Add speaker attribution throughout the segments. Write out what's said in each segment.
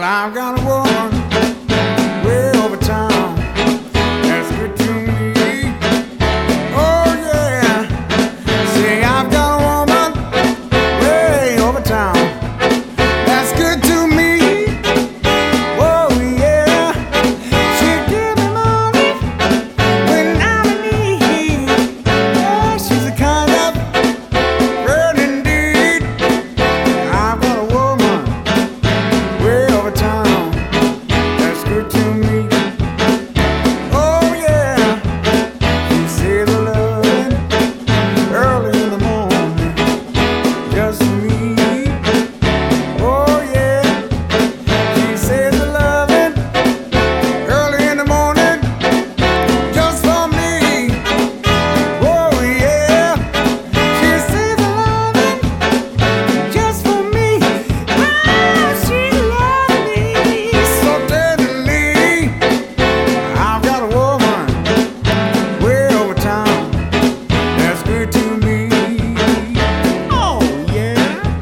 Speaker 1: I've got a woman way over town that's good to me. Oh yeah, say I've got a woman way over town that's good to me. Oh yeah, she give me money when I'm in need. Yeah, she's the kind of girl indeed. I've got a woman way over town that's good to me. Oh yeah, she says I love it early in the morning, just for me. Oh yeah, she says I love it early in the morning, just for me. Oh yeah, she says I love it just for me. Oh, she loves me so tenderly. I've got a woman way over town that's good to me. Oh yeah.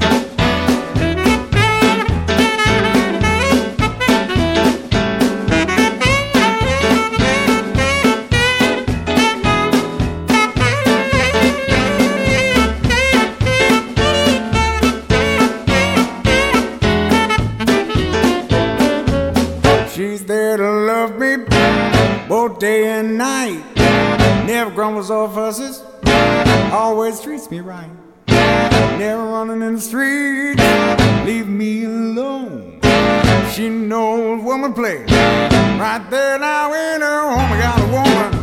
Speaker 1: She's there to love me both day and night. Never grumbles or fusses, always treats me right. Never running in the streets, leave me alone. She knows woman play right there now in her home. I got a woman